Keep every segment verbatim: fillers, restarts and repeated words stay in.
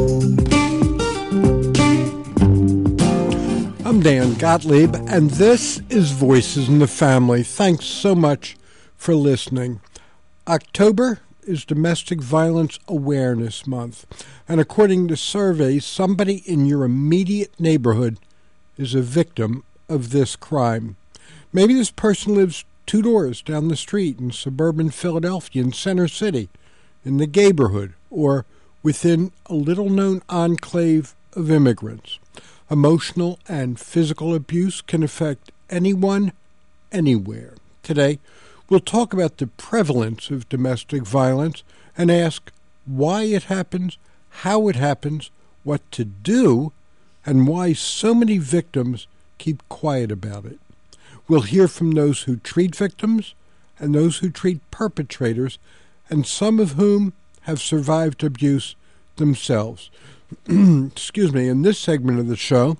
I'm Dan Gottlieb, and this is Voices in the Family. Thanks so much for listening. October is Domestic Violence Awareness Month, and according to surveys, somebody in your immediate neighborhood is a victim of this crime. Maybe this person lives two doors down the street in suburban Philadelphia, in Center City, in the Gayborhood, or within a little-known enclave of immigrants. Emotional and physical abuse can affect anyone, anywhere. Today, we'll talk about the prevalence of domestic violence and ask why it happens, how it happens, what to do, and why so many victims keep quiet about it. We'll hear from those who treat victims and those who treat perpetrators, and some of whom have survived abuse themselves. Excuse me, in this segment of the show,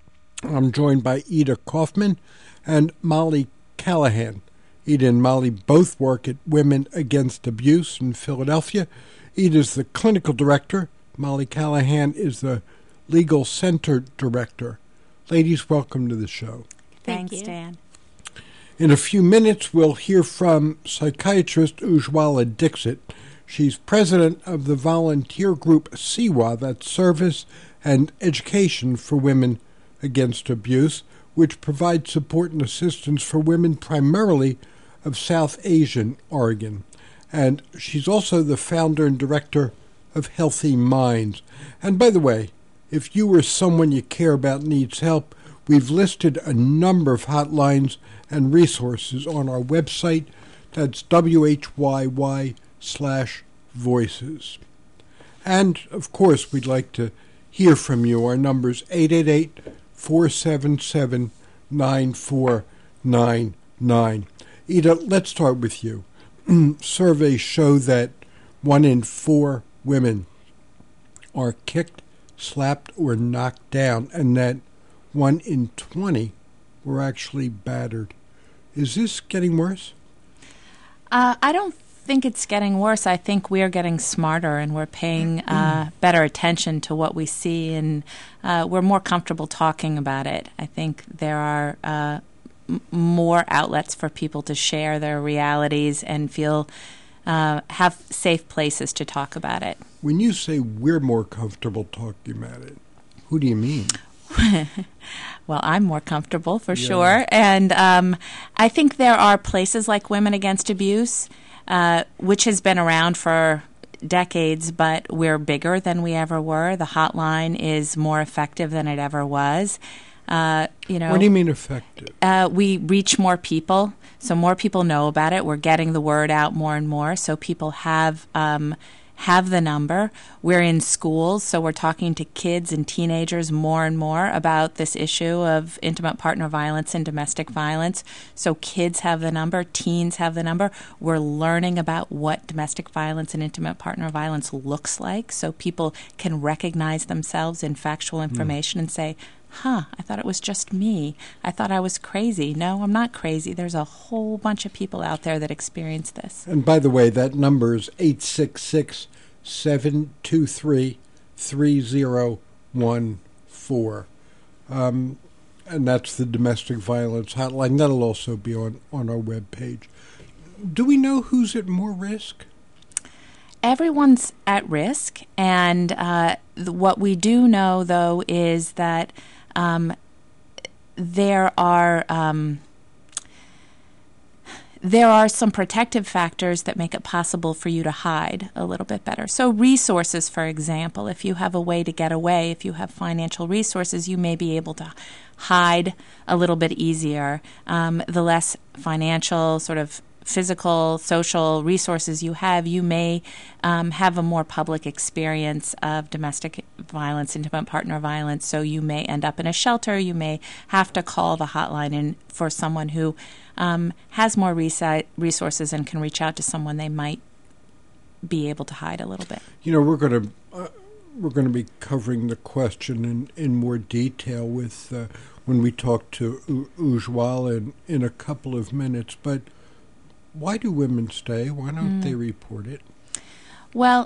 I'm joined by Ida Kaufman and Molly Callahan. Ida and Molly both work at Women Against Abuse in Philadelphia. Ida is the clinical director. Molly Callahan is the legal center director. Ladies, welcome to the show. Thanks, Thank Dan. In a few minutes, we'll hear from psychiatrist Ujwala Dixit. She's president of the volunteer group S E W A, that's Service and Education for Women Against Abuse, which provides support and assistance for women primarily of South Asian origin. And she's also the founder and director of Healthy Minds. And by the way, if you or someone you care about needs help, we've listed a number of hotlines and resources on our website. That's W H Y Y slash voices. And, of course, we'd like to hear from you. Our number's eight eight eight, four seven seven, nine four nine nine. Ida, let's start with you. Surveys show that one in four women are kicked, slapped, or knocked down, and that one in twenty were actually battered. Is this getting worse? Uh, I don't think it's getting worse. I think we're getting smarter and we're paying uh, better attention to what we see, and uh, we're more comfortable talking about it. I think there are uh, m- more outlets for people to share their realities and feel uh, have safe places to talk about it. When you say we're more comfortable talking about it, who do you mean? Well, I'm more comfortable for Yeah. sure. And um, I think there are places like Women Against Abuse, uh, which has been around for decades, but we're bigger than we ever were. The hotline is more effective than it ever was. Uh, you know, What do you mean effective? Uh, we reach more people, so more people know about it. We're getting the word out more and more, so people have um, have the number. We're in schools, so we're talking to kids and teenagers more and more about this issue of intimate partner violence and domestic violence. So kids have the number, teens have the number. We're learning about what domestic violence and intimate partner violence looks like, so people can recognize themselves in factual information mm. and say, huh, I thought it was just me. I thought I was crazy. No, I'm not crazy. There's a whole bunch of people out there that experience this. And by the way, that number is eight six six, seven two three, three zero one four. Um, and that's the domestic violence hotline. That'll also be on, on our webpage. Do we know who's at more risk? Everyone's at risk. And uh, th- what we do know, though, is that um, there are... Um, There are some protective factors that make it possible for you to hide a little bit better. So resources, for example, if you have a way to get away, if you have financial resources, you may be able to hide a little bit easier. Um, the less financial, sort of physical, social resources you have, you may um, have a more public experience of domestic violence, intimate partner violence. So you may end up in a shelter. You may have to call the hotline in for someone who um, has more resi- resources and can reach out to someone they might be able to hide a little bit. You know, we're going to uh, we're going to be covering the question in, in more detail with uh, when we talk to U- Ujwala in, in a couple of minutes. But why do women stay? Why don't mm. they report it? Well,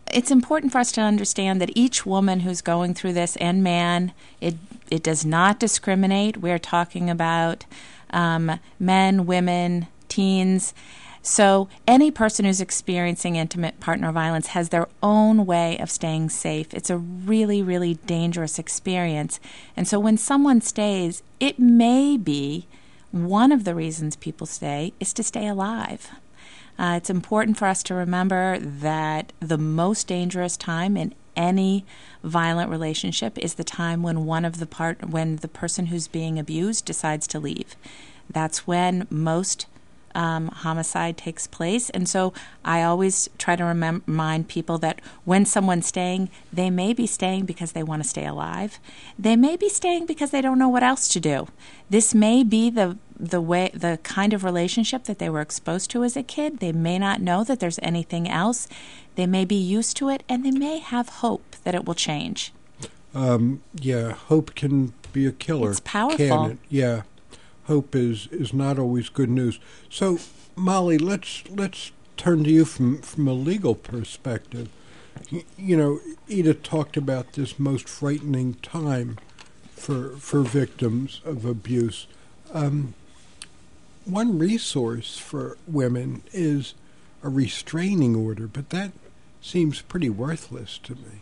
it's important for us to understand that each woman who's going through this, and man, it it does not discriminate. We're talking about um, men, women, teens. So any person who's experiencing intimate partner violence has their own way of staying safe. It's a really, really dangerous experience. And so when someone stays, it may be one of the reasons people stay is to stay alive. Uh, it's important for us to remember that the most dangerous time in any violent relationship is the time when one of the part when the person who's being abused decides to leave. That's when most um, homicide takes place. And so I always try to remem- remind people that when someone's staying, they may be staying because they want to stay alive. They may be staying because they don't know what else to do. This may be the the way the kind of relationship that they were exposed to as a kid. They may not know that there's anything else. They may be used to it, and they may have hope that it will change. Um, yeah, hope can be a killer. It's powerful. Can it? Yeah, hope is, is not always good news. So, Molly, let's let's turn to you from, from a legal perspective. You, you know, Edith talked about this most frightening time for for victims of abuse. Um, one resource for women is a restraining order, but that seems pretty worthless to me.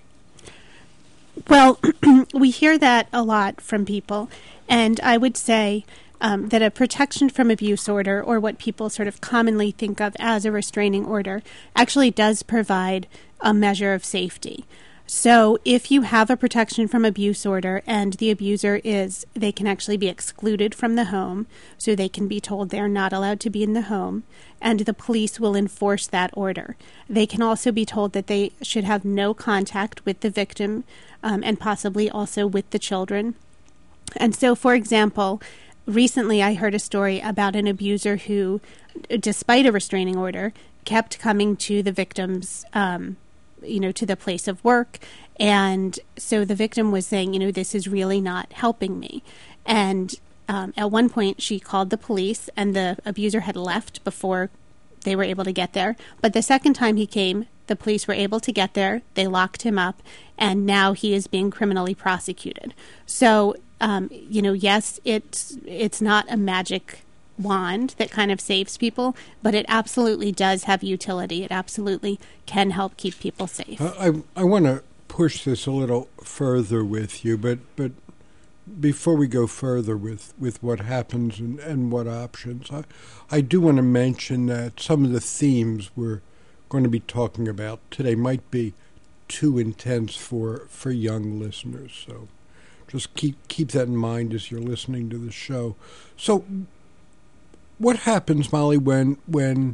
Well, we hear that a lot from people, and I would say um, that a protection from abuse order, or what people sort of commonly think of as a restraining order, actually does provide a measure of safety. So if you have a protection from abuse order and the abuser is, they can actually be excluded from the home, so they can be told they're not allowed to be in the home, and the police will enforce that order. They can also be told that they should have no contact with the victim um, and possibly also with the children. And so, for example, recently I heard a story about an abuser who, despite a restraining order, kept coming to the victim's um you know, to the place of work. And so the victim was saying, you know, this is really not helping me. And um, at one point she called the police, and the abuser had left before they were able to get there. But the second time he came, the police were able to get there. They locked him up, and now he is being criminally prosecuted. So, um, you know, yes, it's it's not a magic wand that kind of saves people, but it absolutely does have utility. It absolutely can help keep people safe. I I, I want to push this a little further with you, but but before we go further with, with what happens and, and what options, I, I do want to mention that some of the themes we're going to be talking about today might be too intense for, for young listeners. So just keep keep that in mind as you're listening to the show. So what happens, Molly, when when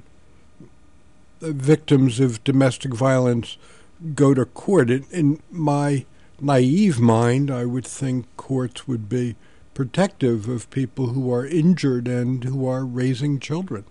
victims of domestic violence go to court? In, in my naive mind, I would think courts would be protective of people who are injured and who are raising children.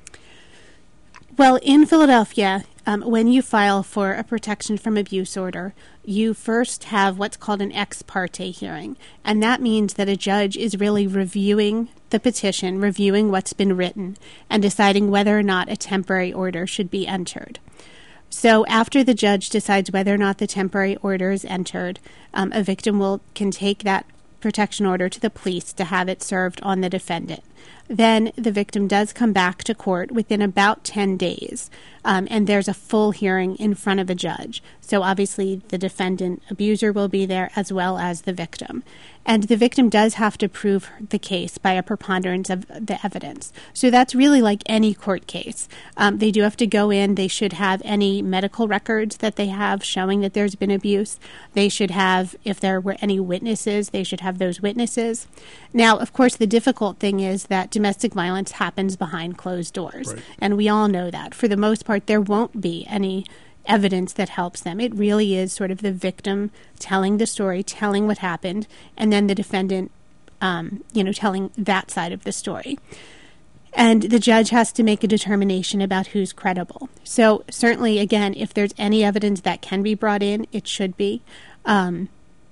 Well, in Philadelphia, um, when you file for a protection from abuse order, you first have what's called an ex parte hearing. And that means that a judge is really reviewing the petition, reviewing what's been written, and deciding whether or not a temporary order should be entered. So after the judge decides whether or not the temporary order is entered, um, a victim will can take that protection order to the police to have it served on the defendant. Then the victim does come back to court within about ten days, um, and there's a full hearing in front of a judge. So obviously the defendant abuser will be there as well as the victim. And the victim does have to prove the case by a preponderance of the evidence. So that's really like any court case. Um, they do have to go in. They should have any medical records that they have showing that there's been abuse. They should have, if there were any witnesses, they should have those witnesses. Now, of course, the difficult thing is that domestic violence happens behind closed doors. Right. And we all know that. For the most part, there won't be any evidence that helps them. It really is sort of the victim telling the story, telling what happened, and then the defendant, um, you know, telling that side of the story. And the judge has to make a determination about who's credible. So certainly, again, if there's any evidence that can be brought in, it should be. Um,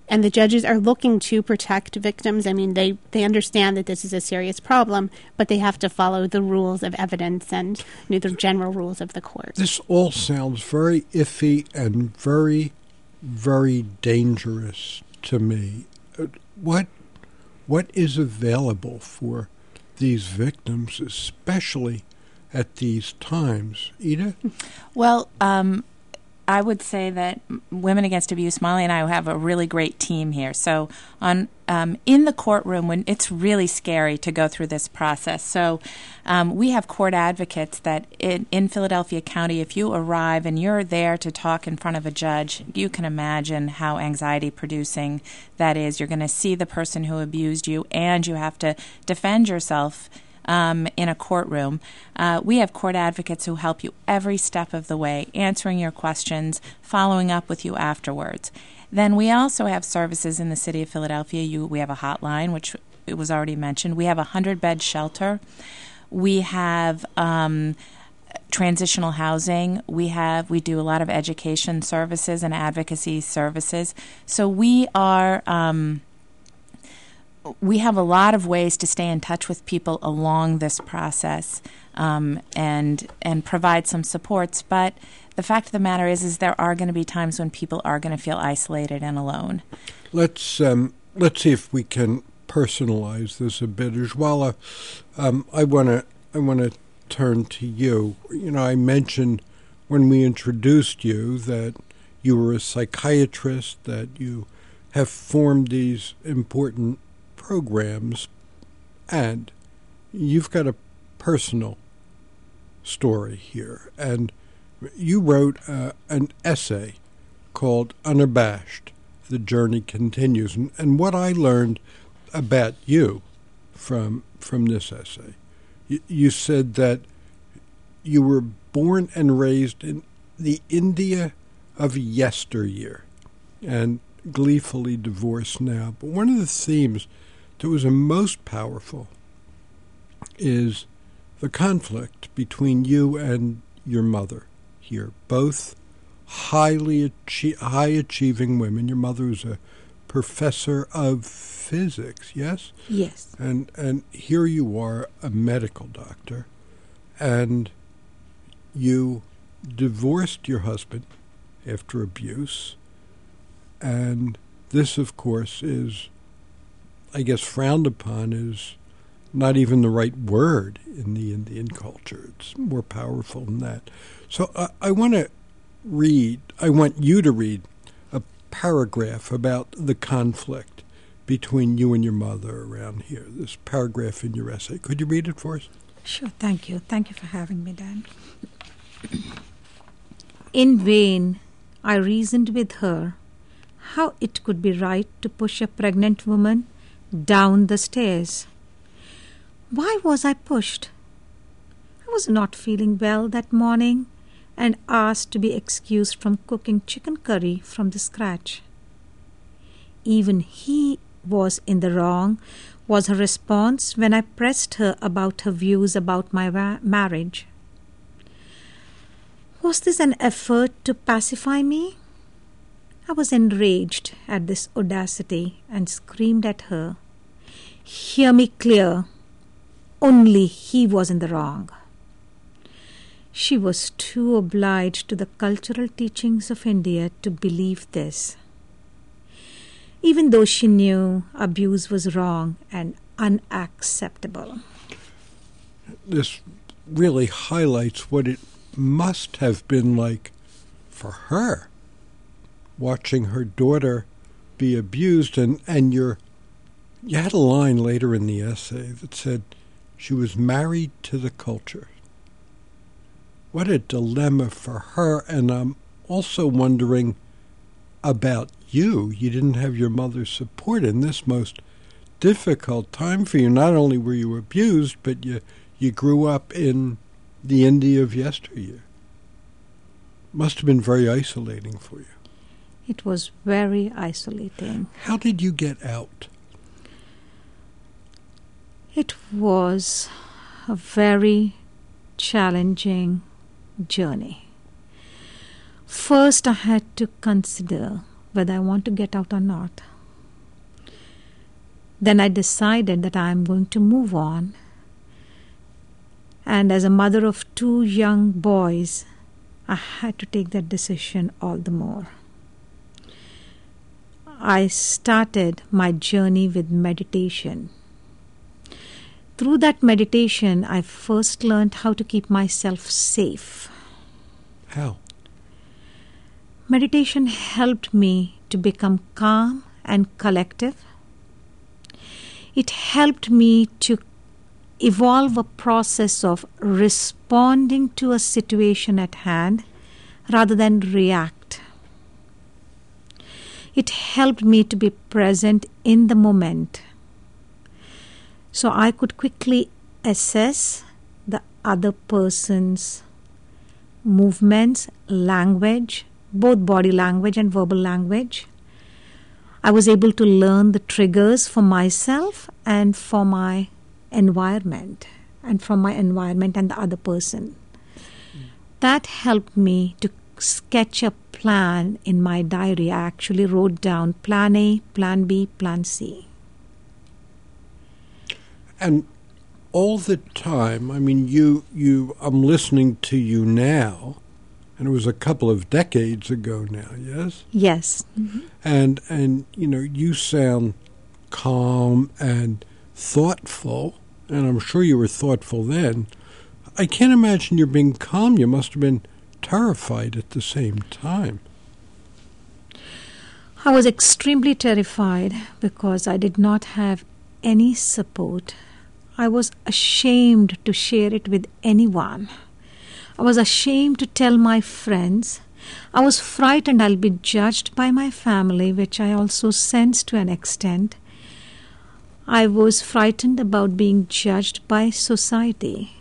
And the judges are looking to protect victims. I mean, they, they understand that this is a serious problem, but they have to follow the rules of evidence and you know, the general rules of the court. This all sounds very iffy and very, very dangerous to me. What what is available for these victims, especially at these times? Ida? Well, um, I would say that Women Against Abuse, Molly and I have a really great team here. So on um, in the courtroom, when it's really scary to go through this process. So um, we have court advocates that in, in Philadelphia County, if you arrive and you're there to talk in front of a judge, you can imagine how anxiety-producing that is. You're going to see the person who abused you, and you have to defend yourself Um, in a courtroom. Uh, we have court advocates who help you every step of the way, answering your questions, following up with you afterwards. Then we also have services in the city of Philadelphia. You, we have a hotline, which it was already mentioned. We have a hundred-bed shelter. We have um, transitional housing. We have we do a lot of education services and advocacy services. So we are. Um, We have a lot of ways to stay in touch with people along this process um, and and provide some supports. But the fact of the matter is, is there are going to be times when people are going to feel isolated and alone. Let's um, let's see if we can personalize this a bit. Ujwala, um, I want to I want to turn to you. You know, I mentioned when we introduced you that you were a psychiatrist, that you have formed these important programs, and you've got a personal story here. And you wrote uh, an essay called Unabashed, The Journey Continues. And, and what I learned about you from from this essay, you, you said that you were born and raised in the India of yesteryear and gleefully divorced now. But one of the themes that was the most powerful is the conflict between you and your mother here, both highly achie- high-achieving women. Your mother was a professor of physics, yes? Yes. And and here you are, a medical doctor, and you divorced your husband after abuse, and this, of course, is, I guess, frowned upon is not even the right word in the Indian culture. It's more powerful than that. So uh, I want to read, I want you to read a paragraph about the conflict between you and your mother around here, this paragraph in your essay. Could you read it for us? Sure, thank you. Thank you for having me, Dan. In vain, I reasoned with her how it could be right to push a pregnant woman down the stairs. Why was I pushed? I was not feeling well that morning and asked to be excused from cooking chicken curry from the scratch. Even he was in the wrong, was her response when I pressed her about her views about my wa- marriage. Was this an effort to pacify me? I was enraged at this audacity and screamed at her, "Hear me clear. Only he was in the wrong." She was too obliged to the cultural teachings of India to believe this, even though she knew abuse was wrong and unacceptable. This really highlights what it must have been like for her, watching her daughter be abused, and, and you're, you had a line later in the essay that said she was married to the culture. What a dilemma for her, and I'm also wondering about you. You didn't have your mother's support in this most difficult time for you. Not only were you abused, but you, you grew up in the India of yesteryear. Must have been very isolating for you. It was very isolating. How did you get out? It was a very challenging journey. First, I had to consider whether I want to get out or not. then I decided that I am going to move on. And as a mother of two young boys, I had to take that decision all the more. I started my journey with meditation. Through that meditation, I first learned how to keep myself safe. How? Meditation helped me to become calm and collective. It helped me to evolve a process of responding to a situation at hand rather than react. It helped me to be present in the moment, so I could quickly assess the other person's movements, language, both body language and verbal language. I was able to learn the triggers for myself and for my environment, and from my environment and the other person. That helped me to sketch a plan in my diary. I actually wrote down plan A, plan B, plan C. And all the time, I mean, you, you, I'm listening to you now, and it was a couple of decades ago now, yes? Yes. Mm-hmm. And, and you know, you sound calm and thoughtful, and I'm sure you were thoughtful then. I can't imagine you're being calm. You must have been terrified at the same time. I was extremely terrified because I did not have any support. I was ashamed to share it with anyone. I was ashamed to tell my friends. I was frightened I'll be judged by my family, which I also sensed to an extent. I was frightened about being judged by society.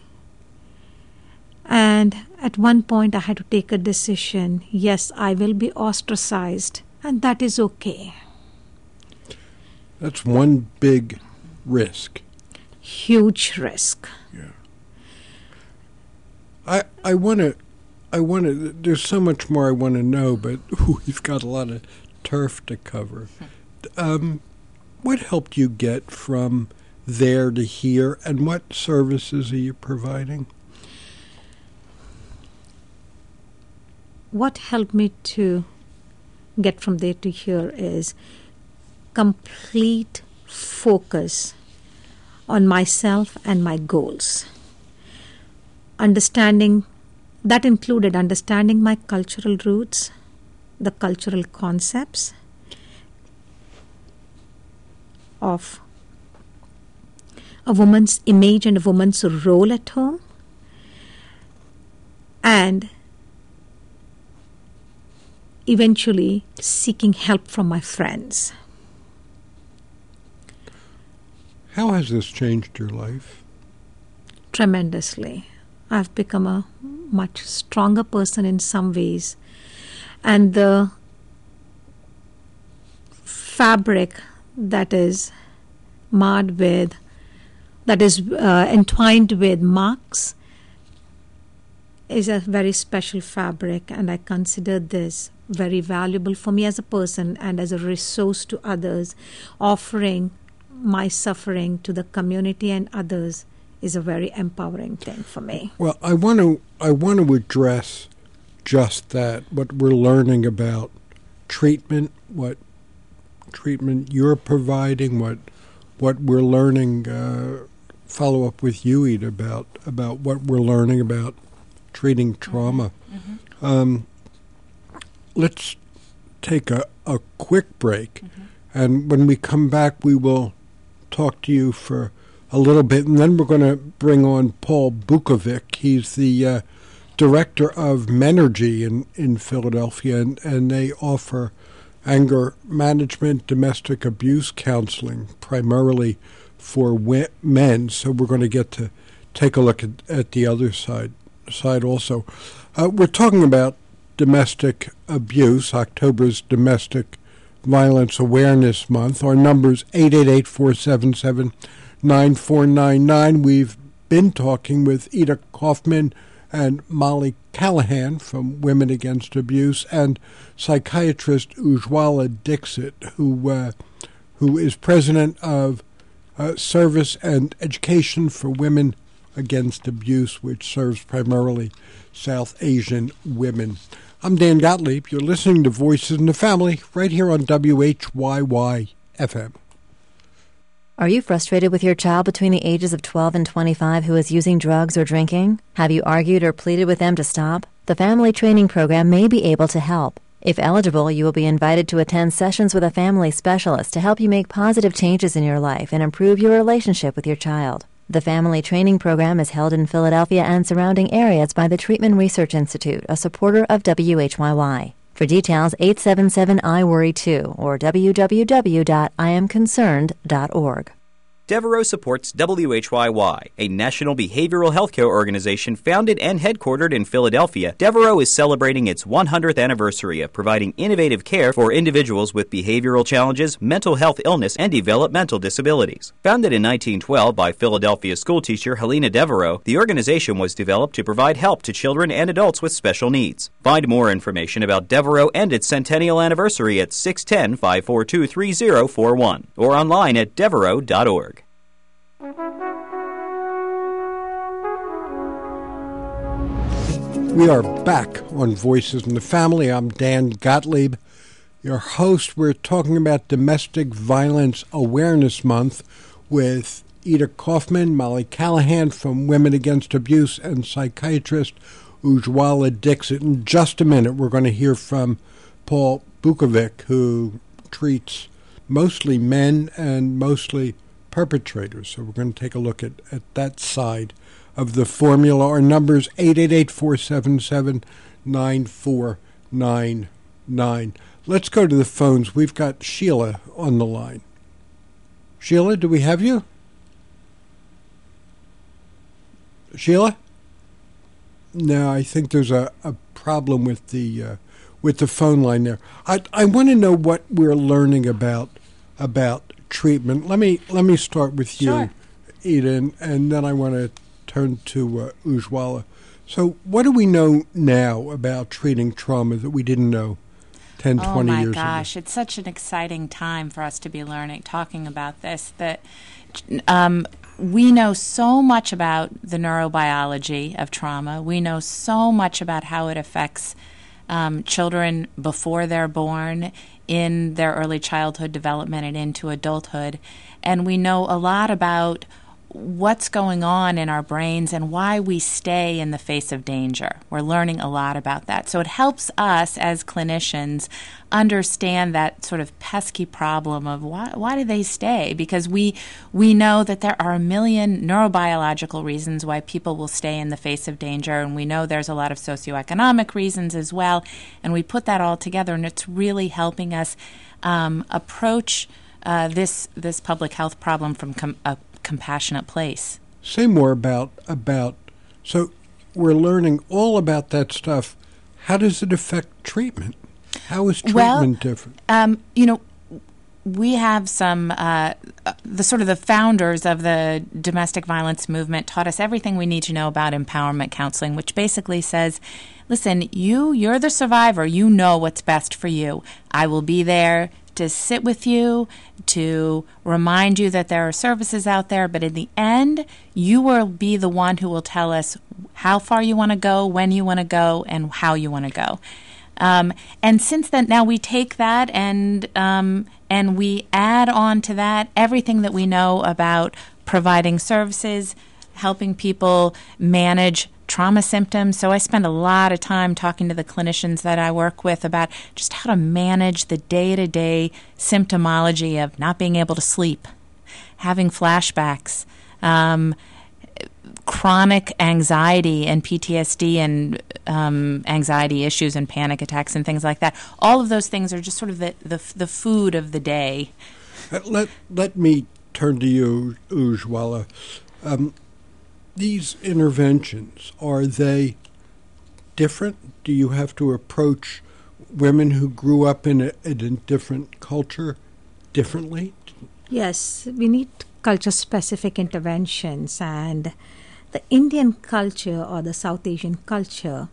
And at one point I had to take a decision. Yes, I will be ostracized, and that is okay. That's one big risk. Huge risk. Yeah. I I want to, I want to, there's so much more I want to know, but we've got a lot of turf to cover. Um, what helped you get from there to here, and what services are you providing? What helped me to get from there to here is complete focus on myself and my goals. Understanding, that included understanding my cultural roots, the cultural concepts of a woman's image and a woman's role at home, and eventually seeking help from my friends. How has this changed your life? Tremendously. I've become a much stronger person in some ways. And the fabric that is marred with, that is uh, entwined with marks, is a very special fabric, and I consider this very valuable for me as a person and as a resource to others. Offering my suffering to the community and others is a very empowering thing for me. Well, I want to I want to address just that, what we're learning about treatment, what treatment you're providing, what what we're learning, uh, follow up with you, Ida, about, about what we're learning about treating trauma. Mm-hmm. Um, let's take a, a quick break, mm-hmm. and when we come back, we will talk to you for a little bit, and then we're going to bring on Paul Bukovic. He's the uh, director of Menergy in, in Philadelphia, and, and they offer anger management, domestic abuse counseling, primarily for we- men. So we're going to get to take a look at, at the other side side also. Uh, we're talking about domestic abuse. October's Domestic Violence Awareness Month. Our number's eight eight eight, four seven seven, nine four nine nine. We've been talking with Ida Kaufman and Molly Callahan from Women Against Abuse, and psychiatrist Ujwala Dixit, who uh, who is president of uh, Service and Education for Women Against Abuse, which serves primarily South Asian women. I'm Dan Gottlieb. You're listening to Voices in the Family right here on W H Y Y F M. Are you frustrated with your child between the ages of twelve and twenty-five who is using drugs or drinking? Have you argued or pleaded with them to stop? The Family Training Program may be able to help. If eligible, you will be invited to attend sessions with a family specialist to help you make positive changes in your life and improve your relationship with your child. The Family Training Program is held in Philadelphia and surrounding areas by the Treatment Research Institute, a supporter of W H Y Y. For details, eight seven seven I worry two or w w w dot i am concerned dot org. Devereaux supports W H Y Y, a national behavioral healthcare organization founded and headquartered in Philadelphia. Devereaux is celebrating its one hundredth anniversary of providing innovative care for individuals with behavioral challenges, mental health illness, and developmental disabilities. Founded in nineteen twelve by Philadelphia schoolteacher Helena Devereaux, the organization was developed to provide help to children and adults with special needs. Find more information about Devereaux and its centennial anniversary at six one zero, five four two, three zero four one or online at devereaux dot org. We are back on Voices in the Family. I'm Dan Gottlieb, your host. We're talking about Domestic Violence Awareness Month with Ida Kaufman, Molly Callahan from Women Against Abuse, and psychiatrist Ujwala Dixit. In just a minute, we're going to hear from Paul Bukovic, who treats mostly men and mostly perpetrators. So we're going to take a look at, at that side of the formula. Our number's eight eight eight, four seven seven, nine four nine nine. Let's go to the phones. We've got Sheila on the line. Sheila, do we have you? Sheila? No, I think there's a, a problem with the uh, with the phone line there. I I want to know what we're learning about about treatment. Let me let me start with Sure. you, Ida, and, and then I want to turn to uh, Ujwala. So what do we know now about treating trauma that we didn't know ten, oh twenty my years gosh, ago? it's such an exciting time for us to be learning, talking about this, that um, we know so much about the neurobiology of trauma. We know so much about how it affects um, children before they're born, in their early childhood development and into adulthood. And we know a lot about what's going on in our brains and why we stay in the face of danger. We're learning a lot about that. So it helps us as clinicians understand that sort of pesky problem of why why do they stay? Because we we know that there are a million neurobiological reasons why people will stay in the face of danger, and we know there's a lot of socioeconomic reasons as well, and we put that all together, and it's really helping us um, approach uh, this this public health problem from com- a compassionate place. Say more about about so we're learning all about that stuff. How does it affect treatment? How is treatment well, different? Um, you know, we have some, uh, the sort of the founders of the domestic violence movement taught us everything we need to know about empowerment counseling, which basically says, listen, you, you're the survivor. You know what's best for you. I will be there to sit with you, to remind you that there are services out there, but in the end, you will be the one who will tell us how far you want to go, when you want to go, and how you want to go. Um, and since then, now we take that and um, and we add on to that everything that we know about providing services, helping people manage trauma symptoms. So I spend a lot of time talking to the clinicians that I work with about just how to manage the day-to-day symptomology of not being able to sleep, having flashbacks, um, chronic anxiety and P T S D and um, anxiety issues and panic attacks and things like that. All of those things are just sort of the, the, the food of the day. Uh, let, let me turn to you, Ujwala. Um, these interventions, are they different? Do you have to approach women who grew up in a, in a different culture differently? Yes, we need culture-specific interventions, and the Indian culture or the South Asian culture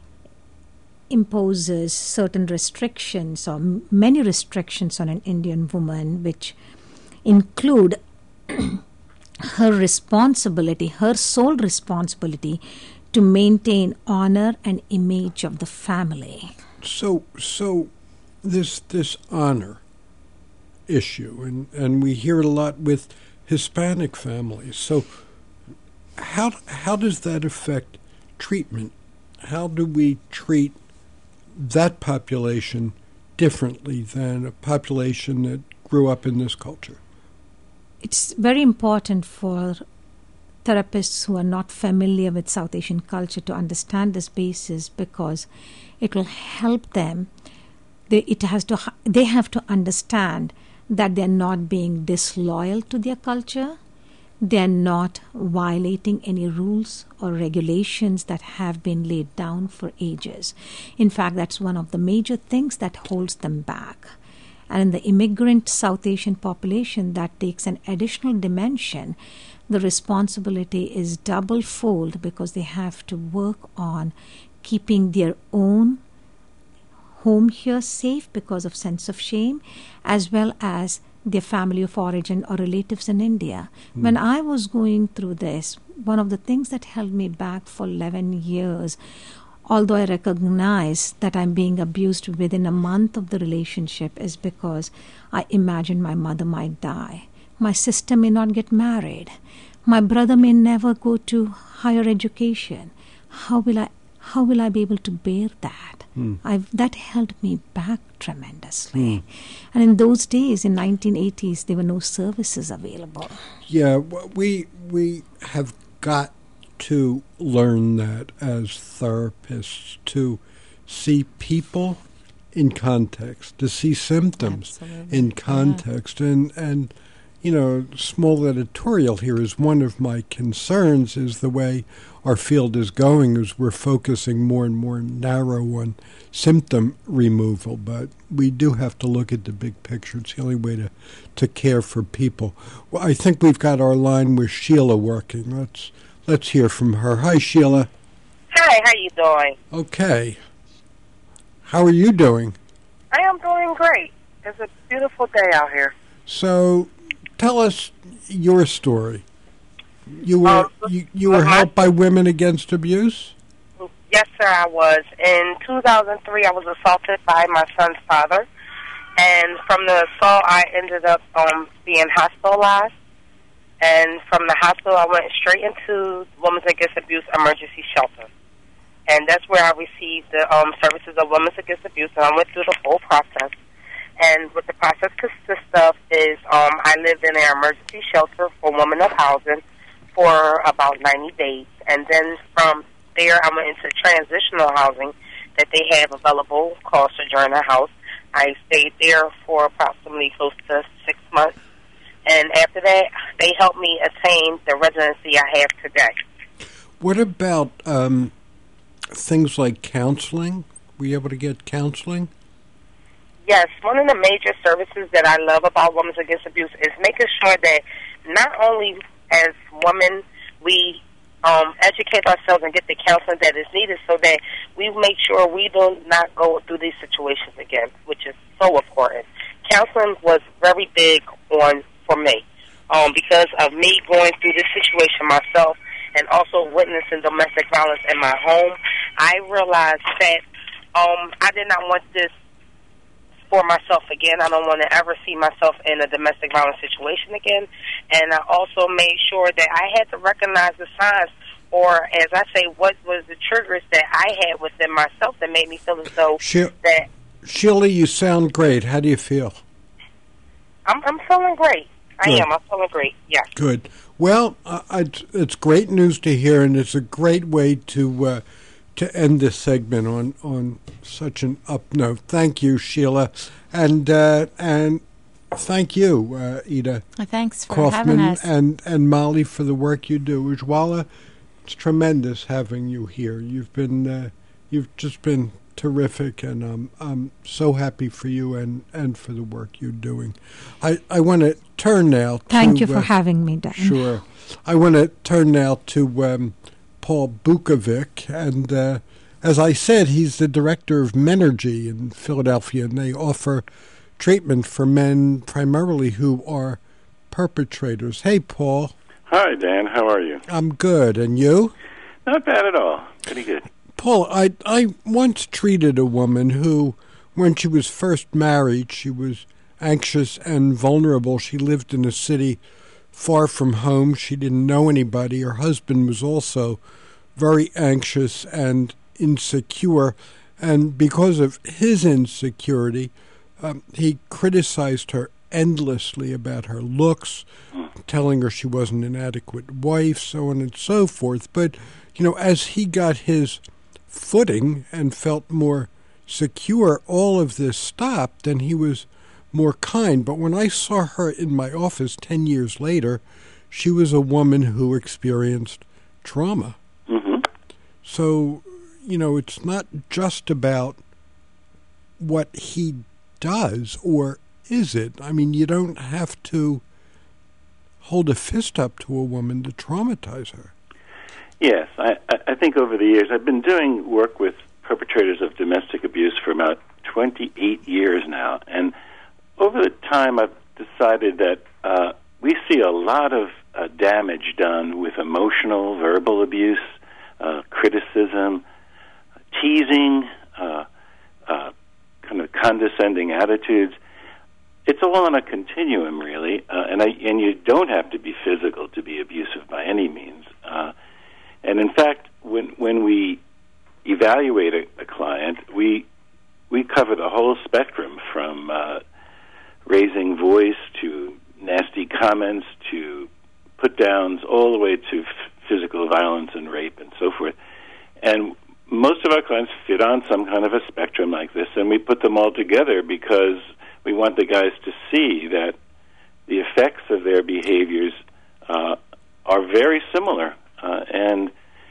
imposes certain restrictions or many restrictions on an Indian woman, which include her responsibility, her sole responsibility to maintain honor and image of the family. So, so this this honor issue, and, and we hear it a lot with Hispanic families. So, how how does that affect treatment? How do we treat that population differently than a population that grew up in this culture? It's very important for therapists who are not familiar with South Asian culture to understand this basis, because it will help them. They, it has to, they have to understand that they're not being disloyal to their culture. They're not violating any rules or regulations that have been laid down for ages. In fact, that's one of the major things that holds them back. And in the immigrant South Asian population, that takes an additional dimension. The responsibility is double-fold, because they have to work on keeping their own home here safe because of sense of shame, as well as their family of origin or relatives in India. Mm. When I was going through this, one of the things that held me back for eleven years, although I recognize that I'm being abused within a month of the relationship, is because I imagine my mother might die. My sister may not get married. My brother may never go to higher education. How will I, how will I be able to bear that? Mm. I've, that held me back tremendously. Mm. And in those days, in nineteen eighties, there were no services available. Yeah, we we have got to learn that as therapists, to see people in context, to see symptoms Absolutely. in context. Yeah. And, and, you know, small editorial here is one of my concerns is the way our field is going, as we're focusing more and more narrow on symptom removal. But we do have to look at the big picture. It's the only way to, to care for people. Well, I think we've got our line with Sheila working. Let's Let's hear from her. Hi, Sheila. Hi, how you doing? Okay. How are you doing? I am doing great. It's a beautiful day out here. So, tell us your story. You were um, you, you were helped by Women Against Abuse? Yes, sir, I was. In two thousand three, I was assaulted by my son's father. And from the assault, I ended up um, being hospitalized. And from the hospital, I went straight into Women Against Abuse Emergency Shelter. And that's where I received the um, services of Women Against Abuse, and I went through the whole process. And what the process consists of is um, I lived in an emergency shelter for women of housing for about ninety days. And then from there, I went into transitional housing that they have available called Sojourner House. I stayed there for approximately close to six months. And after that, they helped me attain the residency I have today. What about um, things like counseling? Were you able to get counseling? Yes. One of the major services that I love about Women Against Abuse is making sure that not only as women we um, educate ourselves and get the counseling that is needed so that we make sure we do not go through these situations again, which is so important. Counseling was very big on for me, um, because of me going through this situation myself and also witnessing domestic violence in my home. I realized that um, I did not want this for myself again. I don't want to ever see myself in a domestic violence situation again. And I also made sure that I had to recognize the signs, or as I say, what was the triggers that I had within myself that made me feel as though she- that... Sheila, you sound great. How do you feel? I'm, I'm feeling great. I Good. am. I'm feeling great, yes. Good. Well, uh, it's, it's great news to hear, and it's a great way to uh, to end this segment on, on such an up note. Thank you, Sheila, and uh, and thank you, uh, Ida. Thanks for Kaufman having us. and and Molly for the work you do. Ujwala, it's tremendous having you here. You've been uh, you've just been terrific, and um, I'm so happy for you and, and for the work you're doing. I, I want to turn now to... Thank you for uh, having me, Dan. Sure. I want to turn now to um, Paul Bukovic, and uh, as I said, he's the director of Menergy in Philadelphia, and they offer treatment for men primarily who are perpetrators. Hey, Paul. Hi, Dan. How are you? I'm good. And you? Not bad at all. Pretty good. Paul, I, I once treated a woman who, when she was first married, she was anxious and vulnerable. She lived in a city far from home. She didn't know anybody. Her husband was also very anxious and insecure. And because of his insecurity, um, he criticized her endlessly about her looks, telling her she wasn't an adequate wife, so on and so forth. But, you know, as he got his footing and felt more secure, all of this stopped, and he was more kind. But when I saw her in my office ten years later, she was a woman who experienced trauma. Mm-hmm. So, you know, it's not just about what he does, or is it? I mean, you don't have to hold a fist up to a woman to traumatize her. Yes, I, I think over the years, I've been doing work with perpetrators of domestic abuse for about twenty-eight years now, and over the time I've decided that uh, we see a lot of uh, damage done with emotional, verbal abuse, uh, criticism, teasing, uh, uh, kind of condescending attitudes. It's all on a continuum, really, uh, and I, and you don't have to be physical to be abusive by any means. Uh, and in fact, when when we evaluate a, a client, we we cover the whole spectrum from uh, raising voice to nasty comments to put downs, all the way to f- physical violence and rape and so forth. And most of our clients fit on some kind of a spectrum like this, and we put them all together because we want the guys to see that the effects of their behaviors uh, are very similar, uh, and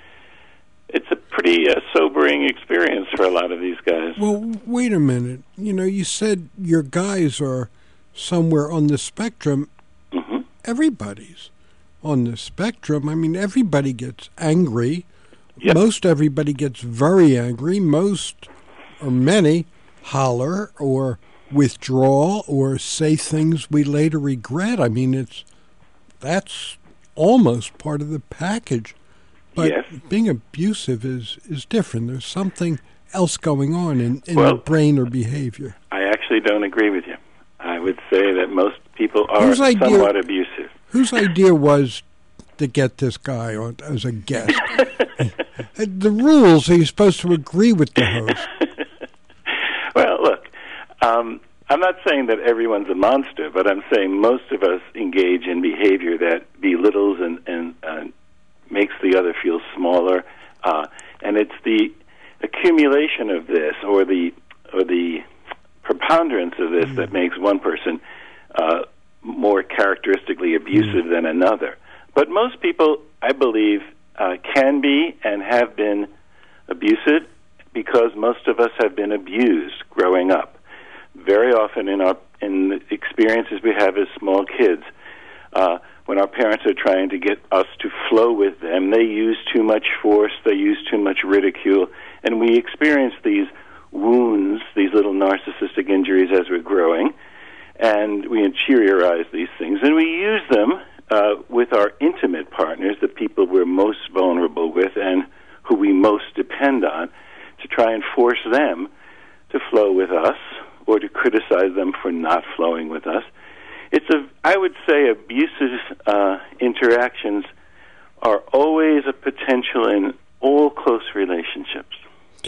it's a pretty uh, sobering experience for a lot of these guys. Well, wait a minute. You know, you said your guys are somewhere on the spectrum. Mm-hmm. Everybody's on the spectrum. I mean, everybody gets angry. Yep. Most everybody gets very angry. Most, or many, holler or withdraw or say things we later regret. I mean, it's that's almost part of the package. But yes. being abusive is, is different. There's something else going on in, in well, your brain or behavior. I actually don't agree with you. I would say that most people are Whose idea, somewhat abusive. Whose idea was to get this guy on as a guest? The rules are you're supposed to agree with the host. Well, look, um, I'm not saying that everyone's a monster, but I'm saying most of us engage in behavior that belittles and, and uh, makes the other feel smaller, uh, and it's the accumulation of this, or the or the preponderance of this, mm. that makes one person uh, more characteristically abusive mm. than another. But most people, I believe, uh, can be and have been abusive because most of us have been abused growing up. Very often in our in the experiences we have as small kids, uh, when our parents are trying to get us to flow with them, they use too much force, they use too much ridicule, and we experience these wounds, these little narcissistic injuries as we're growing, and we interiorize these things, and we use them uh, with our intimate partners, the people we're most vulnerable with and who we most depend on, to try and force them to flow with us or to criticize them for not flowing with us. It's a, I would say abusive uh, interactions are always a potential in all close relationships.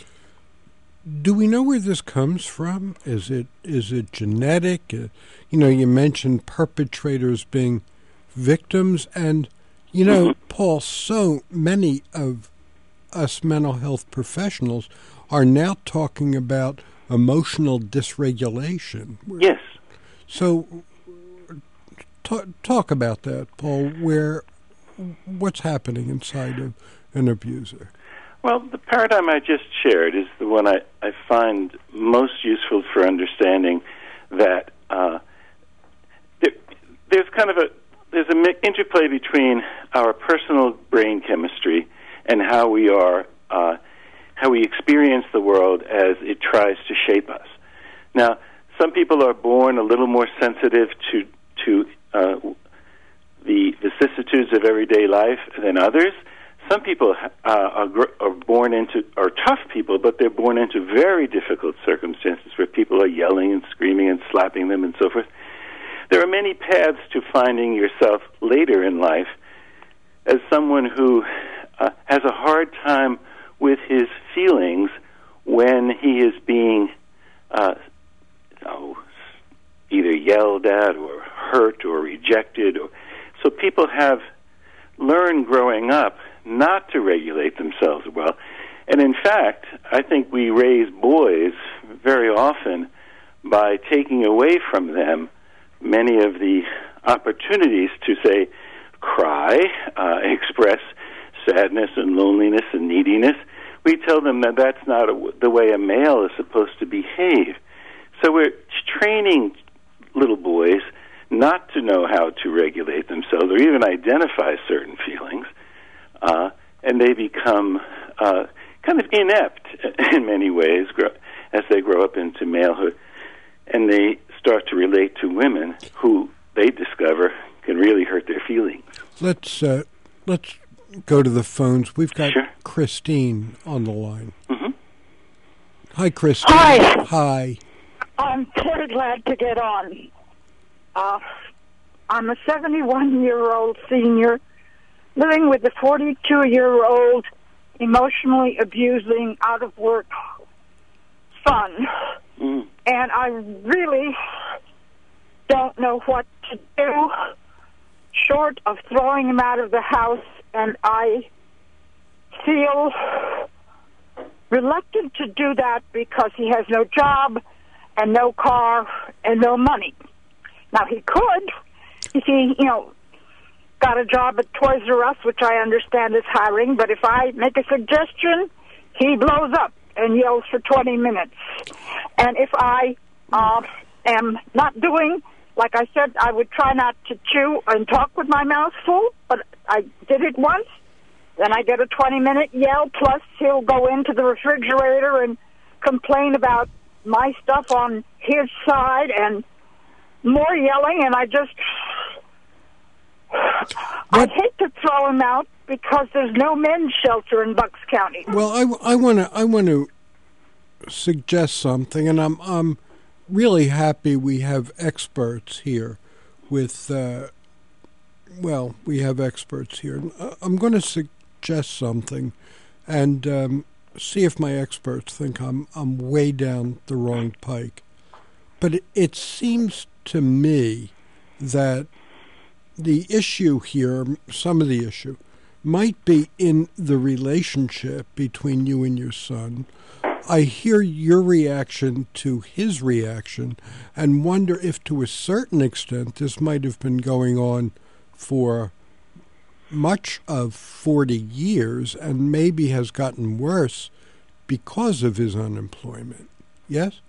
Do we know where this comes from? Is it is it genetic? Uh, you know, you mentioned perpetrators being victims, and, you know, mm-hmm. Paul, so many of us mental health professionals are now talking about emotional dysregulation. Yes. So talk, talk about that, Paul, where what's happening inside of an abuser? Well, the paradigm I just shared is the one I, I find most useful for understanding that uh, there, there's kind of a there's an interplay between our personal brain chemistry and how we are uh, how we experience the world as it tries to shape us. Now, some people are born a little more sensitive to to uh, the vicissitudes of everyday life than others. Some people uh, are, gr- are born into are tough people, but they're born into very difficult circumstances where people are yelling and screaming and slapping them and so forth. There are many paths to finding yourself later in life as someone who uh, has a hard time with his feelings when he is being uh, oh, either yelled at or hurt or rejected. Or, so people have learned growing up not to regulate themselves well. And in fact, I think we raise boys very often by taking away from them many of the opportunities to, say, cry, uh, express sadness and loneliness and neediness. We tell them that that's not a, the way a male is supposed to behave. So we're training little boys not to know how to regulate themselves or even identify certain feelings, uh, and they become uh, kind of inept in many ways grow, as they grow up into malehood, and they start to relate to women who they discover can really hurt their feelings. Let's uh, let's go to the phones. We've got Sure. Christine on the line. Mm-hmm. Hi, Christine. Hi. Hi. I'm very glad to get on. Uh, I'm a seventy-one-year-old senior living with a forty-two-year-old emotionally abusing, out-of-work son. Mm. And I really don't know what to do short of throwing him out of the house, and I feel reluctant to do that because he has no job and no car and no money. Now, he could, if he, you know, got a job at Toys R Us, which I understand is hiring, but if I make a suggestion, he blows up and yells for twenty minutes. And if I uh, am not doing, like I said, I would try not to chew and talk with my mouth full, but I did it once, then I get a twenty-minute yell, plus he'll go into the refrigerator and complain about my stuff on his side and more yelling, and I just... I'd hate to throw him out because there's no men's shelter in Bucks County. Well, I, I want to I want to suggest something, and I'm I'm really happy we have experts here. With uh, well, we have experts here. I'm going to suggest something, and um, see if my experts think I'm I'm way down the wrong pike. But it, it seems to me that the issue here, some of the issue, might be in the relationship between you and your son. I hear your reaction to his reaction and wonder if to a certain extent this might have been going on for much of forty years and maybe has gotten worse because of his unemployment. Yes?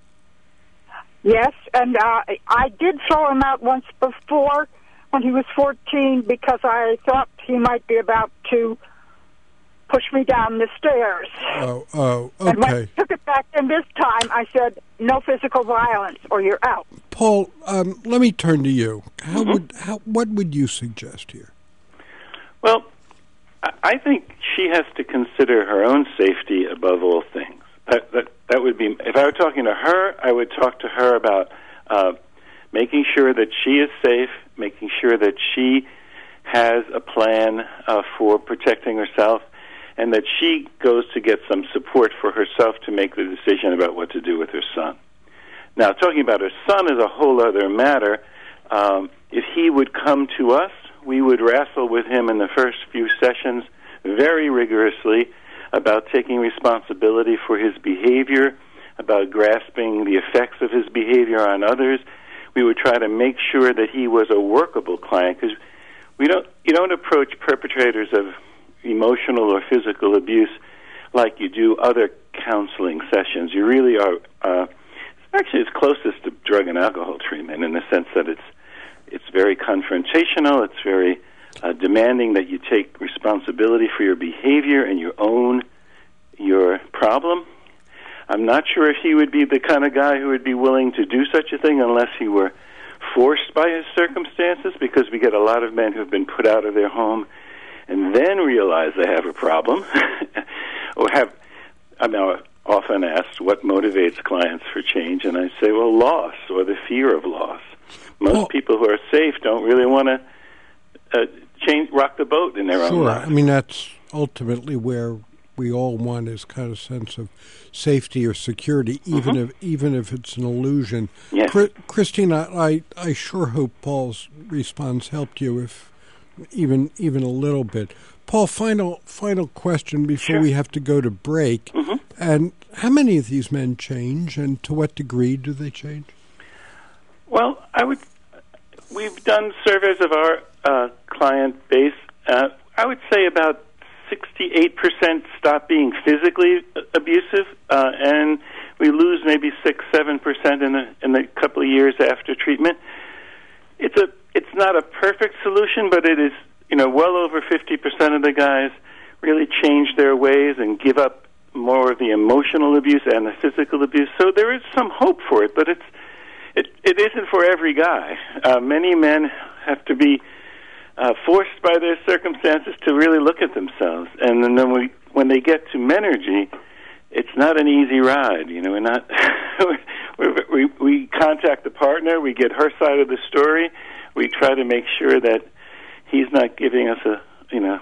Yes, and uh, I did throw him out once before when he was fourteen because I thought he might be about to push me down the stairs. Oh, oh, okay. And when I took it back in this time, I said, no physical violence or you're out. Paul, um, let me turn to you. How Mm-hmm. would how what would you suggest here? Well, I- I think she has to consider her own safety above all things. That, that, that would be, if I were talking to her, I would talk to her about uh, making sure that she is safe, making sure that she has a plan uh, for protecting herself, and that she goes to get some support for herself to make the decision about what to do with her son. Now, talking about her son is a whole other matter. Um, if he would come to us, we would wrestle with him in the first few sessions very rigorously about taking responsibility for his behavior, about grasping the effects of his behavior on others. We would try to make sure that he was a workable client, because we don't you don't approach perpetrators of emotional or physical abuse like you do other counseling sessions. You really are uh, actually it's closest to drug and alcohol treatment in the sense that it's it's very confrontational. It's very uh, demanding that you take responsibility for your behavior and you own your problem. I'm not sure if he would be the kind of guy who would be willing to do such a thing unless he were forced by his circumstances, because we get a lot of men who've been put out of their home and then realize they have a problem, or have, I'm now often asked what motivates clients for change, and I say, well, loss, or the fear of loss. Most well, people who are safe don't really want to uh, change, rock the boat in their sure. own life. I mean, that's ultimately where we all want, is kind of sense of safety or security, even mm-hmm. if even if it's an illusion. Yes. Cri- Christina, I, I sure hope Paul's response helped you, if even even a little bit. Paul, final final question before sure. we have to go to break. Mm-hmm. And how many of these men change, and to what degree do they change? Well, I would. We've done surveys of our uh, client base. Uh, I would say about sixty-eight percent stop being physically abusive, uh, and we lose maybe six, seven percent in the in the couple of years after treatment. It's a it's not a perfect solution, but it is, you know, well over fifty percent of the guys really change their ways and give up more of the emotional abuse and the physical abuse. So there is some hope for it, but it's it it isn't for every guy. Uh, many men have to be Uh, forced by their circumstances to really look at themselves, and then we, when they get to Menergy, it's not an easy ride. You know, we're not. we, we we contact the partner, we get her side of the story, we try to make sure that he's not giving us a you know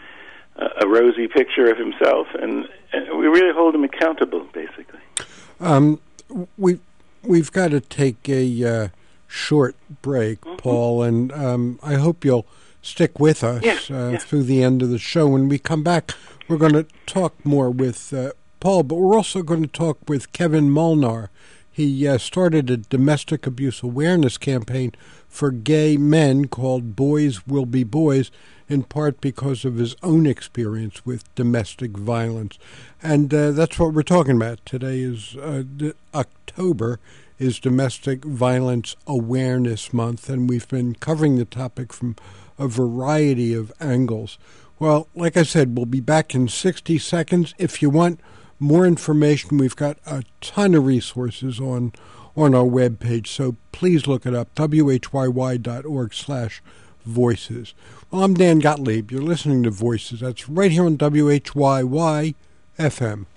a, a rosy picture of himself, and, and we really hold him accountable, basically. Um, we we've got to take a uh, short break, mm-hmm. Paul, and um, I hope you'll stick with us yeah, uh, yeah. through the end of the show. When we come back, we're going to talk more with uh, Paul, but we're also going to talk with Kevin Molnar. He uh, started a domestic abuse awareness campaign for gay men called Boys Will Be Boys, in part because of his own experience with domestic violence. And uh, that's what we're talking about. Today is uh, d- October is Domestic Violence Awareness Month, and we've been covering the topic from a variety of angles. Well, like I said, we'll be back in sixty seconds. If you want more information, we've got a ton of resources on on our webpage, so please look it up, w h y y dot org slash voices. Well, I'm Dan Gottlieb. You're listening to Voices. That's right here on W H Y Y F M.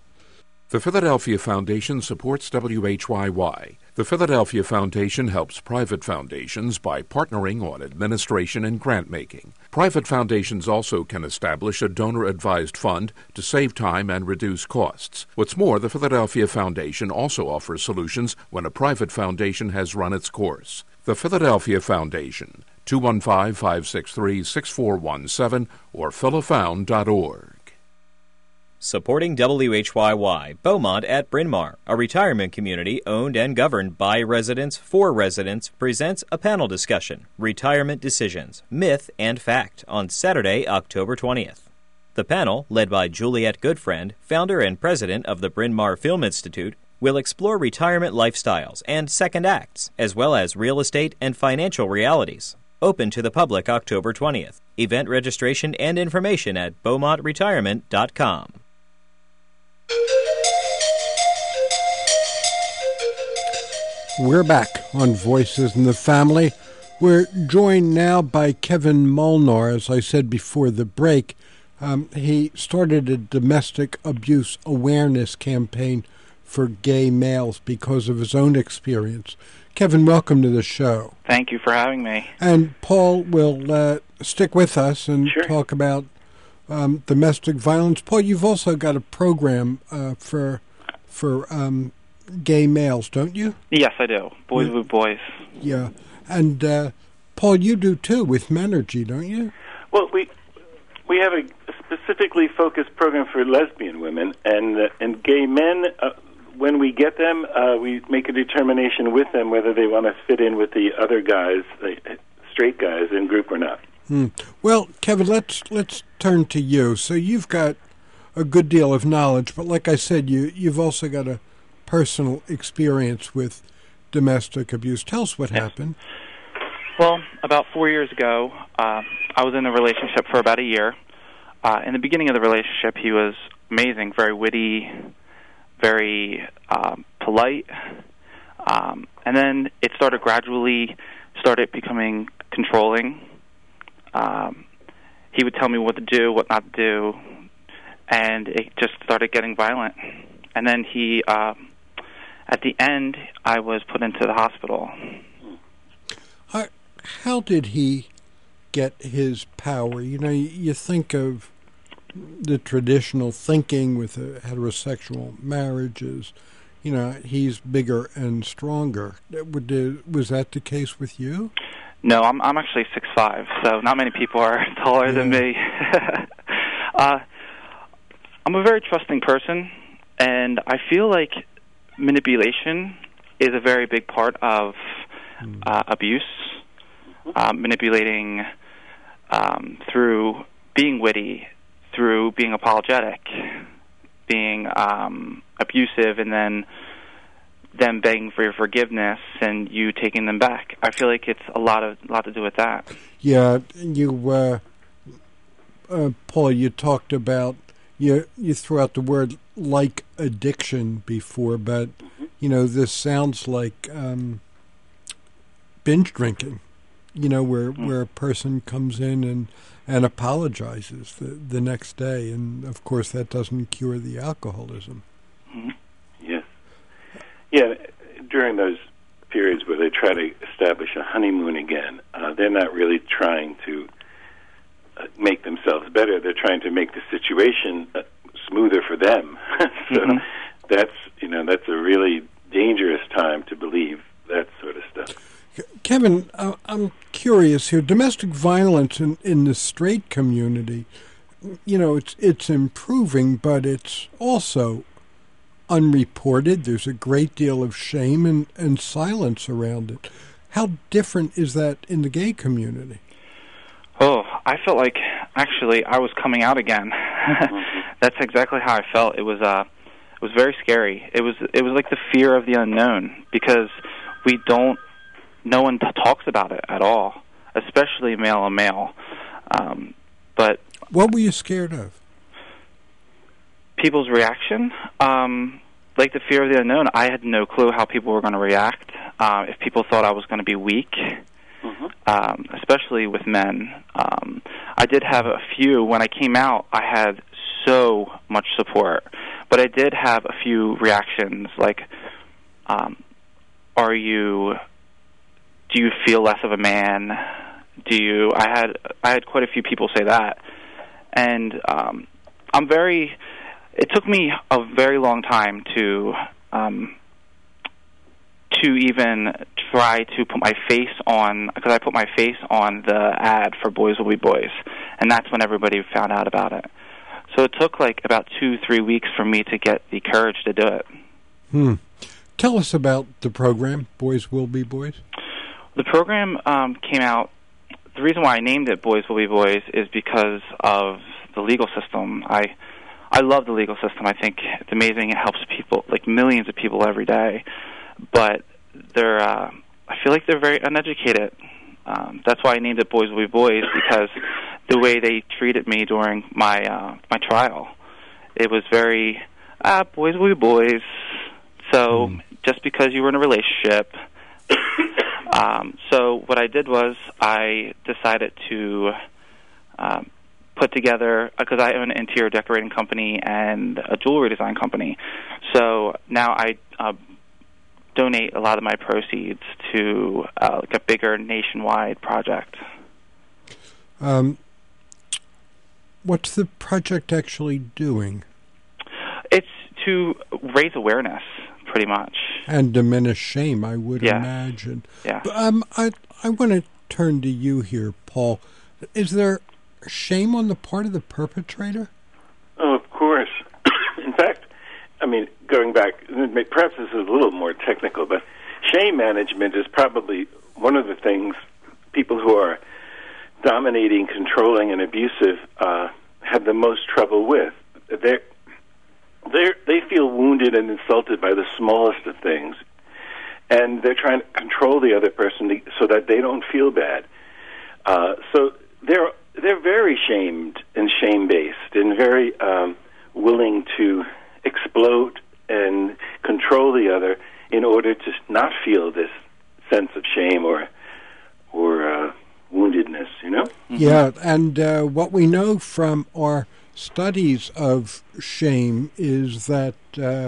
The Philadelphia Foundation supports W H Y Y. The Philadelphia Foundation helps private foundations by partnering on administration and grant-making. Private foundations also can establish a donor-advised fund to save time and reduce costs. What's more, the Philadelphia Foundation also offers solutions when a private foundation has run its course. The Philadelphia Foundation, two one five, five six three, six four one seven or philafound dot org. Supporting W H Y Y, Beaumont at Bryn Mawr, a retirement community owned and governed by residents for residents, presents a panel discussion, Retirement Decisions, Myth and Fact, on Saturday, October twentieth. The panel, led by Juliette Goodfriend, founder and president of the Bryn Mawr Film Institute, will explore retirement lifestyles and second acts, as well as real estate and financial realities. Open to the public October twentieth. Event registration and information at beaumont retirement dot com. We're back on Voices in the Family. We're joined now by Kevin Molnar. As I said before the break, um, he started a domestic abuse awareness campaign for gay males because of his own experience. Kevin, welcome to the show. Thank you for having me. And Paul will uh, stick with us and sure. talk about um, domestic violence. Paul, you've also got a program uh, for for um, gay males, don't you? Yes, I do. Boys yeah. with Boys. Yeah. And, uh, Paul, you do too with Menergy, don't you? Well, we we have a specifically focused program for lesbian women, and uh, and gay men. Uh, when we get them, uh, we make a determination with them whether they want to fit in with the other guys, the straight guys, in group or not. Hmm. Well, Kevin, let's let's turn to you. So you've got a good deal of knowledge, but like I said, you you've also got a personal experience with domestic abuse. Tell us what yes. happened. Well, about four years ago, uh, I was in a relationship for about a year. Uh, in the beginning of the relationship, he was amazing, very witty, very um, polite, Um, and then it started gradually, started becoming controlling. Um, he would tell me what to do, what not to do, and it just started getting violent. And then he, uh, at the end, I was put into the hospital. How, how did he get his power? You know, you, you think of the traditional thinking with a heterosexual marriages, you know, he's bigger and stronger. Was that the case with you? No, I'm I'm actually six five, so not many people are taller yeah. than me. uh, I'm a very trusting person, and I feel like manipulation is a very big part of mm. uh, abuse. Uh, manipulating um, through being witty, through being apologetic, being um, abusive, and then them begging for your forgiveness and you taking them back. I feel like it's a lot of lot to do with that. Yeah, you, uh, uh, Paul, you talked about you you threw out the word like addiction before, but mm-hmm. you know this sounds like um, binge drinking. You know, where mm-hmm. where a person comes in and and apologizes the the next day, and of course that doesn't cure the alcoholism. Mm-hmm. Yes. Yeah, during those periods where they try to establish a honeymoon again, uh, they're not really trying to uh, make themselves better. They're trying to make the situation uh, smoother for them. so mm-hmm. that's, you know, that's a really dangerous time to believe that sort of stuff. Kevin, uh, I'm curious here. Domestic violence in, in the straight community, you know, it's it's improving, but it's also unreported. There's a great deal of shame and, and silence around it. How different is that in the gay community? Oh, I felt like actually I was coming out again. Mm-hmm. That's exactly how I felt. It was uh, it was very scary. It was it was like the fear of the unknown because we don't. No one t- talks about it at all, especially male on male. Um, but what were you scared of? People's reaction, um, like the fear of the unknown. I had no clue how people were going to react. Uh, if people thought I was going to be weak, mm-hmm. um, especially with men. Um, I did have a few. When I came out, I had so much support, but I did have a few reactions, like, um, "Are you? Do you feel less of a man? Do you?" I had I had quite a few people say that, and um, I'm very. It took me a very long time to um, to even try to put my face on, because I put my face on the ad for Boys Will Be Boys, and that's when everybody found out about it. So it took like about two, three weeks for me to get the courage to do it. Hmm. Tell us about the program, Boys Will Be Boys. The program um, came out. The reason why I named it Boys Will Be Boys is because of the legal system. I I love the legal system. I think it's amazing. It helps people, like millions of people every day. But they're, uh, I feel like they're very uneducated. Um, that's why I named it Boys Will Be Boys, because the way they treated me during my uh, my trial, it was very, ah, boys will be boys. So mm. just because you were in a relationship. um, so what I did was I decided to um, put together, because I own an interior decorating company and a jewelry design company. So now I uh, donate a lot of my proceeds to uh, like a bigger nationwide project. Um, what's the project actually doing? It's to raise awareness, pretty much. And diminish shame, I would yeah. imagine. Yeah. But, um, I, I want to turn to you here, Paul. Is there shame on the part of the perpetrator? Oh, of course. In fact, I mean, going back, perhaps this is a little more technical, but shame management is probably one of the things people who are dominating, controlling, and abusive uh, have the most trouble with. They're, they're, they feel wounded and insulted by the smallest of things, and they're trying to control the other person to, so that they don't feel bad. Uh, so they're they're very shamed and shame-based and very um, willing to explode and control the other in order to not feel this sense of shame or or uh, woundedness, you know? Mm-hmm. Yeah, and uh, what we know from our studies of shame is that uh,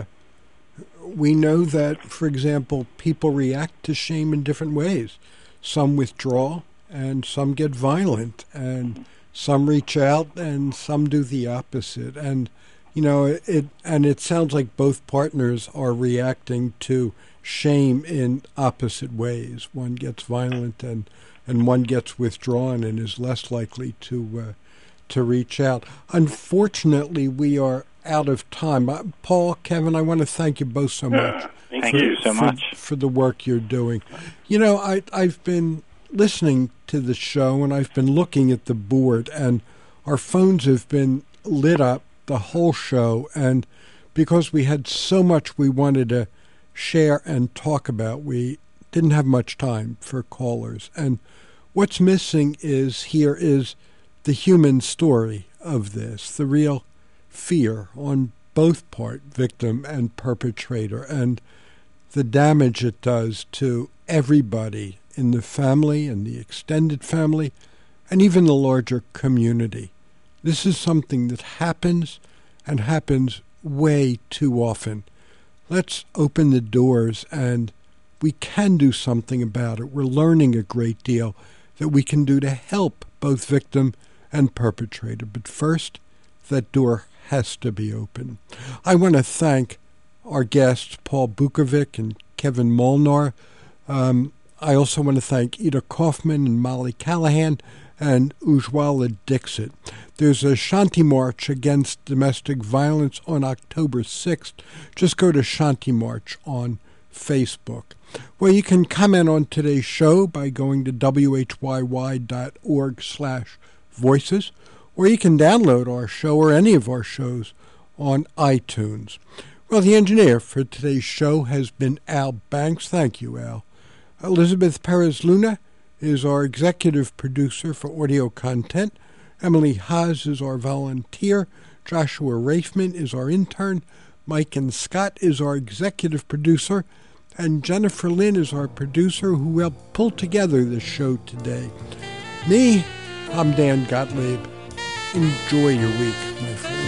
we know that, for example, people react to shame in different ways. Some withdraw, and some get violent, and some reach out, and some do the opposite. And you know, it and it sounds like both partners are reacting to shame in opposite ways. One gets violent, and and one gets withdrawn, and is less likely to uh, to reach out. Unfortunately, we are out of time. Uh, Paul, Kevin, I want to thank you both so much. Uh, thank Thank you. you so for, much. for the work you're doing. You know, I I've been listening to the show, and I've been looking at the board, and our phones have been lit up the whole show, and because we had so much we wanted to share and talk about, we didn't have much time for callers. And what's missing is here is the human story of this, the real fear on both part, victim and perpetrator, and the damage it does to everybody in the family and the extended family and even the larger community. This is something that happens and happens way too often. Let's open the doors, and we can do something about it. We're learning a great deal that we can do to help both victim and perpetrator. But first, that door has to be open. I want to thank our guests, Paul Bukovic and Kevin Molnar. Um, I also want to thank Ida Kaufman and Molly Callahan and Ujwala Dixit. There's a Shanti March against domestic violence on October sixth. Just go to Shanti March on Facebook. Well, you can comment on today's show by going to w h y y dot org slash voices, or you can download our show or any of our shows on iTunes. Well, the engineer for today's show has been Al Banks. Thank you, Al. Elizabeth Perez-Luna is our executive producer for audio content. Emily Haas is our volunteer. Joshua Rafeman is our intern. Mike and Scott is our executive producer. And Jennifer Lynn is our producer who helped pull together the show today. Me, I'm Dan Gottlieb. Enjoy your week, my friends.